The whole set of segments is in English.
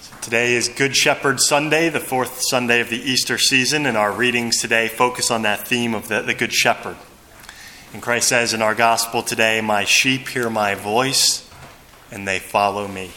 Today is Good Shepherd Sunday, the fourth Sunday of the Easter season, and our readings today focus on that theme of the Good Shepherd. And Christ says in our gospel today, "My sheep hear my voice, and they follow me."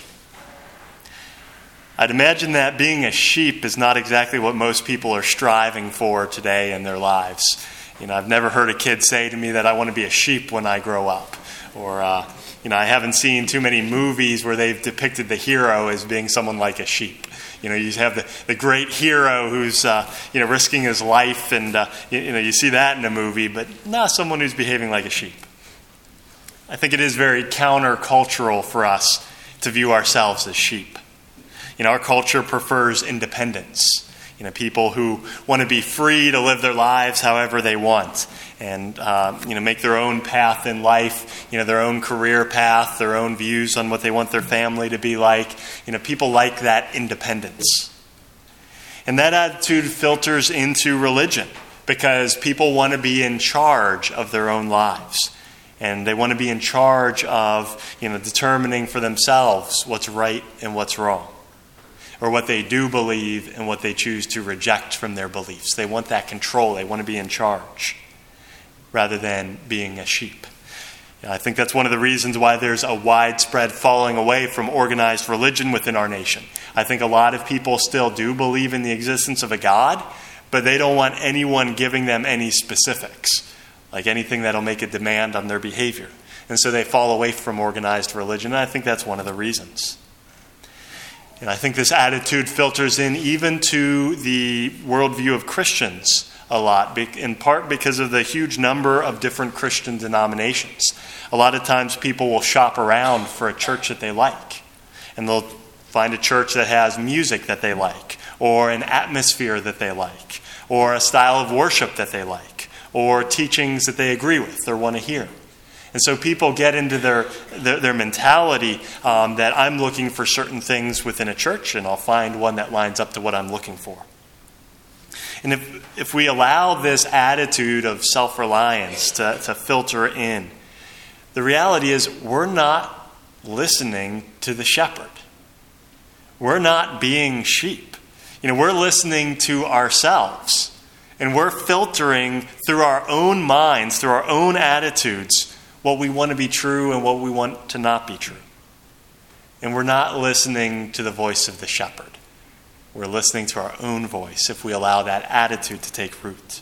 I'd imagine that being a sheep is not exactly what most people are striving for today in their lives. I've never heard a kid say to me that I want to be a sheep when I grow up. Or, I haven't seen too many movies where they've depicted the hero as being someone like a sheep. You have the great hero who's, risking his life, and, you see that in a movie, but not someone who's behaving like a sheep. I think it is very countercultural for us to view ourselves as sheep. Our culture prefers independence. People who want to be free to live their lives however they want and, make their own path in life, their own career path, their own views on what they want their family to be like. People like that independence. And that attitude filters into religion because people want to be in charge of their own lives. And they want to be in charge of, determining for themselves what's right and what's wrong, or what they do believe and what they choose to reject from their beliefs. They want that control. They want to be in charge rather than being a sheep. I think that's one of the reasons why there's a widespread falling away from organized religion within our nation. I think a lot of people still do believe in the existence of a God, but they don't want anyone giving them any specifics, like anything that'll make a demand on their behavior. And so they fall away from organized religion, and I think that's one of the reasons. And I think this attitude filters in even to the worldview of Christians a lot, in part because of the huge number of different Christian denominations. A lot of times people will shop around for a church that they like, and they'll find a church that has music that they like, or an atmosphere that they like, or a style of worship that they like, or teachings that they agree with or want to hear. And so people get into their mentality that I'm looking for certain things within a church, and I'll find one that lines up to what I'm looking for. And if we allow this attitude of self-reliance to filter in, the reality is we're not listening to the shepherd. We're not being sheep. We're listening to ourselves. And we're filtering through our own minds, through our own attitudes, what we want to be true and what we want to not be true. And we're not listening to the voice of the shepherd. We're listening to our own voice if we allow that attitude to take root.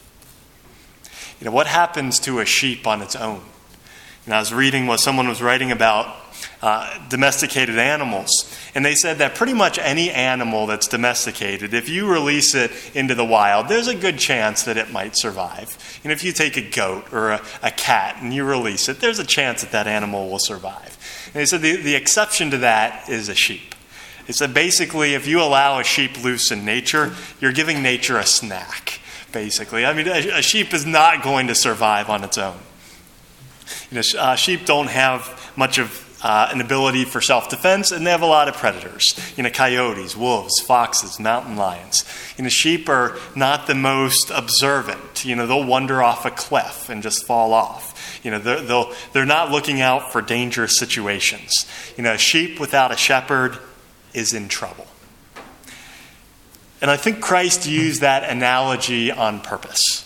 What happens to a sheep on its own? I was reading what someone was writing about domesticated animals, and they said that pretty much any animal that's domesticated, if you release it into the wild, there's a good chance that it might survive. If you take a goat or a cat and you release it, there's a chance that animal will survive. And they said the exception to that is a sheep. They said basically if you allow a sheep loose in nature, you're giving nature a snack, basically. A sheep is not going to survive on its own. Sheep don't have much of an ability for self-defense, and they have a lot of predators. Coyotes, wolves, foxes, mountain lions. Sheep are not the most observant. They'll wander off a cliff and just fall off. They're not looking out for dangerous situations. A sheep without a shepherd is in trouble. And I think Christ used that analogy on purpose.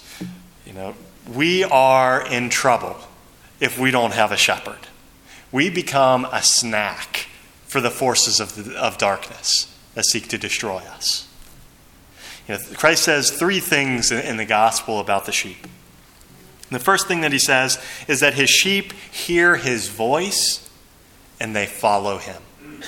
We are in trouble if we don't have a shepherd. We become a snack for the forces of darkness that seek to destroy us. Christ says three things in the gospel about the sheep. And the first thing that he says is that his sheep hear his voice and they follow him.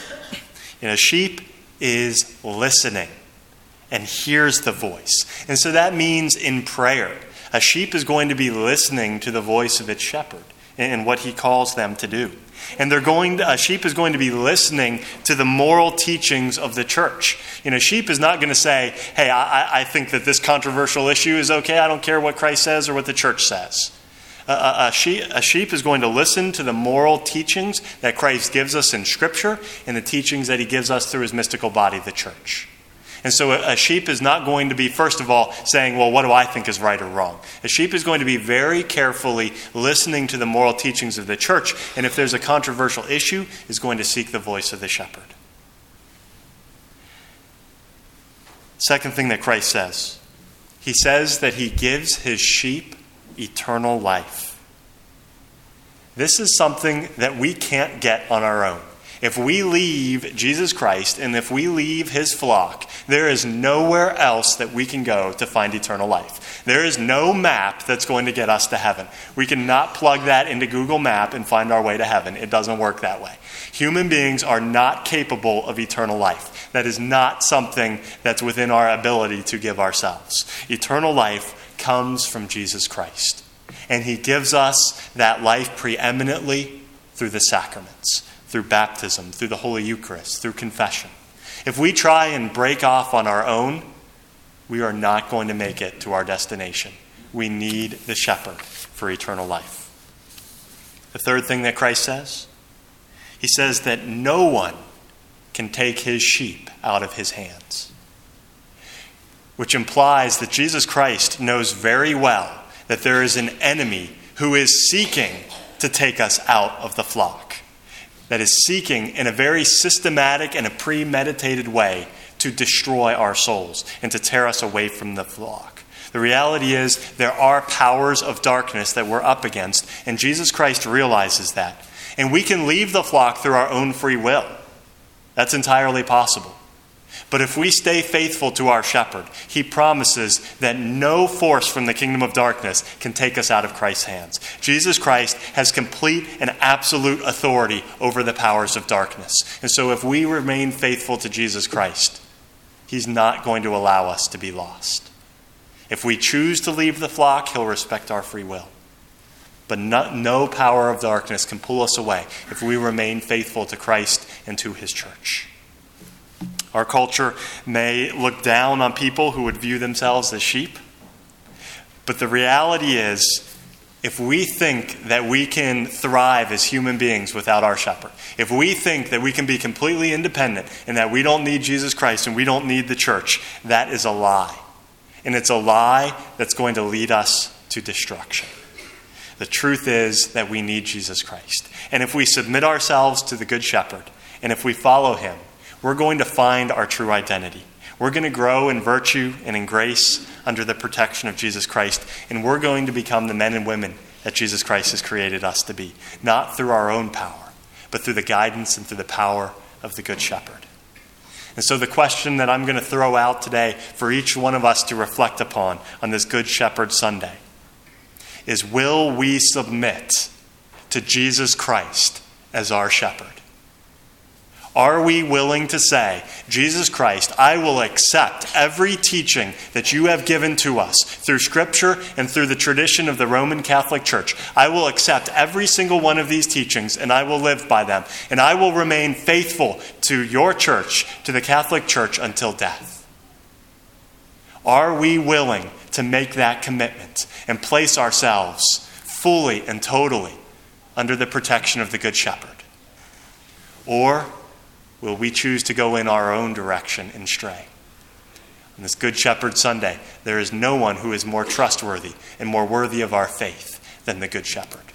Sheep is listening and hears the voice. And so that means in prayer, a sheep is going to be listening to the voice of its shepherd and what he calls them to do. And a sheep is going to be listening to the moral teachings of the church. Sheep is not going to say, hey, I think that this controversial issue is okay. I don't care what Christ says or what the church says. A sheep is going to listen to the moral teachings that Christ gives us in Scripture and the teachings that he gives us through his mystical body, the church. And so a sheep is not going to be, first of all, saying, well, what do I think is right or wrong? A sheep is going to be very carefully listening to the moral teachings of the church, and if there's a controversial issue, is going to seek the voice of the shepherd. Second thing that Christ says, he says that he gives his sheep eternal life. This is something that we can't get on our own. If we leave Jesus Christ and if we leave his flock, there is nowhere else that we can go to find eternal life. There is no map that's going to get us to heaven. We cannot plug that into Google Map and find our way to heaven. It doesn't work that way. Human beings are not capable of eternal life. That is not something that's within our ability to give ourselves. Eternal life comes from Jesus Christ. And he gives us that life preeminently through the sacraments, through baptism, through the Holy Eucharist, through confession. If we try and break off on our own, we are not going to make it to our destination. We need the shepherd for eternal life. The third thing that Christ says, he says that no one can take his sheep out of his hands, which implies that Jesus Christ knows very well that there is an enemy who is seeking to take us out of the flock, that is seeking in a very systematic and a premeditated way to destroy our souls and to tear us away from the flock. The reality is there are powers of darkness that we're up against, and Jesus Christ realizes that. And we can leave the flock through our own free will. That's entirely possible. But if we stay faithful to our shepherd, he promises that no force from the kingdom of darkness can take us out of Christ's hands. Jesus Christ has complete and absolute authority over the powers of darkness. And so if we remain faithful to Jesus Christ, he's not going to allow us to be lost. If we choose to leave the flock, he'll respect our free will. But no power of darkness can pull us away if we remain faithful to Christ and to his church. Our culture may look down on people who would view themselves as sheep. But the reality is, if we think that we can thrive as human beings without our shepherd, if we think that we can be completely independent and that we don't need Jesus Christ and we don't need the church, that is a lie. And it's a lie that's going to lead us to destruction. The truth is that we need Jesus Christ. And if we submit ourselves to the Good Shepherd, and if we follow him, we're going to find our true identity. We're going to grow in virtue and in grace under the protection of Jesus Christ, and we're going to become the men and women that Jesus Christ has created us to be, not through our own power, but through the guidance and through the power of the Good Shepherd. And so the question that I'm going to throw out today for each one of us to reflect upon on this Good Shepherd Sunday is, will we submit to Jesus Christ as our shepherd? Are we willing to say, Jesus Christ, I will accept every teaching that you have given to us through Scripture and through the tradition of the Roman Catholic Church. I will accept every single one of these teachings and I will live by them. And I will remain faithful to your church, to the Catholic Church, until death. Are we willing to make that commitment and place ourselves fully and totally under the protection of the Good Shepherd? Or will we choose to go in our own direction and stray? On this Good Shepherd Sunday, there is no one who is more trustworthy and more worthy of our faith than the Good Shepherd.